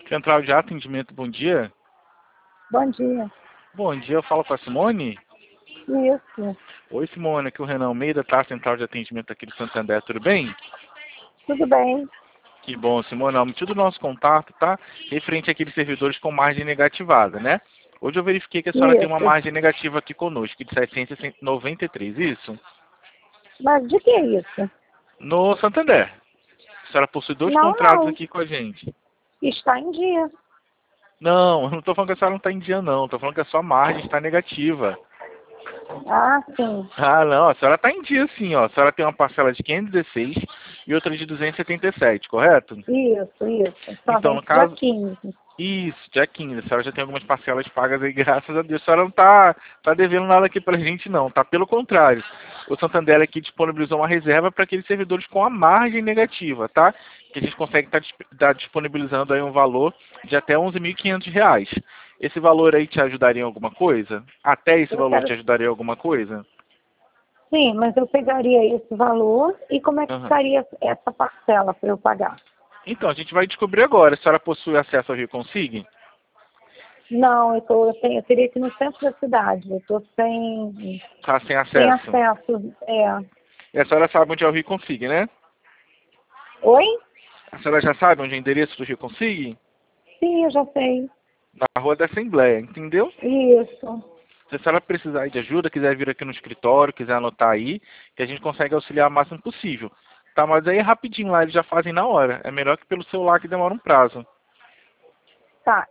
Central de Atendimento, bom dia. Bom dia. Bom dia, eu falo com a Simone. Isso. Oi, Simone, aqui é o Renan Almeida, tá? Central de Atendimento aqui do Santander, tudo bem? Tudo bem? Que bom, Simone. O motivo do nosso contato, tá? Referente àqueles servidores com margem negativada, né? Hoje eu verifiquei que a senhora tem uma Isso. margem negativa aqui conosco, de 793, isso? Mas de que é isso? No Santander. A senhora possui dois Não, contratos não. aqui com a gente. Está em dia. Não, eu não estou falando que a senhora não está em dia, não. Estou falando que a sua margem está negativa. Ah, sim. Ah, não, a senhora está em dia sim, ó. A senhora tem uma parcela de 516 e outra de 277, correto? Isso. Só Então, no vence dia caso, 15. isso, dia 15. A senhora já tem algumas parcelas pagas aí, graças a Deus. A senhora não tá devendo nada aqui pra gente, não, tá? Pelo contrário. O Santander aqui disponibilizou uma reserva para aqueles servidores com a margem negativa, tá? Que a gente consegue tá disponibilizando aí um valor de até R$ 11.500. Esse valor aí te ajudaria em alguma coisa? Até esse Eu valor te quero... ajudaria em alguma coisa? Sim, mas eu pegaria esse valor e como é que Aham. ficaria essa parcela para eu pagar? Então, a gente vai descobrir agora. A senhora possui acesso ao Rio Consigne? Não, eu teria que ir no centro da cidade. Eu estou Tá sem sem acesso. acesso. É. E a senhora sabe onde é o Rio Consigne, né? Oi? A senhora já sabe onde é o endereço do Rio Consigne? Sim, eu já sei. Na Rua da Assembleia, entendeu? Isso. Se a senhora precisar de ajuda, quiser vir aqui no escritório, quiser anotar aí, que a gente consegue auxiliar o máximo possível. Tá, mas aí é rapidinho lá, eles já fazem na hora. É melhor que pelo celular que demora um prazo. Tá.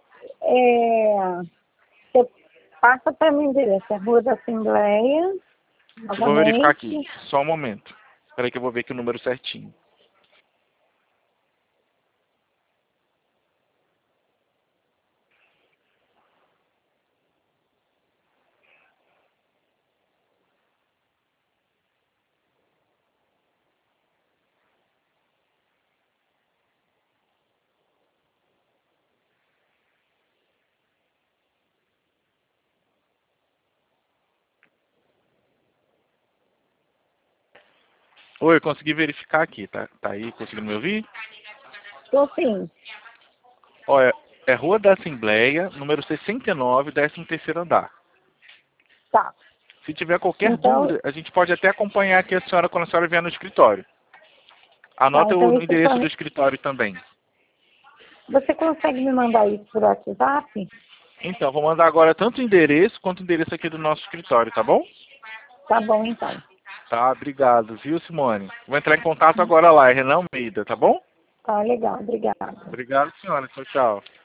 Você passa para mim o endereço. É Rua da Assembleia, Eu vou verificar aqui, novamente. só um momento. Espera aí que eu vou ver aqui o número certinho. Oi, consegui verificar aqui, tá? Tá aí, conseguindo me ouvir? Estou sim. Olha, é Rua da Assembleia, número 69, 13º andar. Tá. Se tiver qualquer Então, dúvida, a gente pode até acompanhar aqui a senhora quando a senhora vier no escritório. tá. Anota o Então isso endereço só... do escritório também. Você consegue me mandar isso por WhatsApp? Então, vou mandar agora tanto o endereço quanto o endereço aqui do nosso escritório, tá bom? Tá bom, então. Tá, obrigado, viu, Simone? Vou entrar em contato agora lá, é Renan Almeida, tá bom? Tá legal. Obrigada. Obrigado, senhora. Tchau, tchau.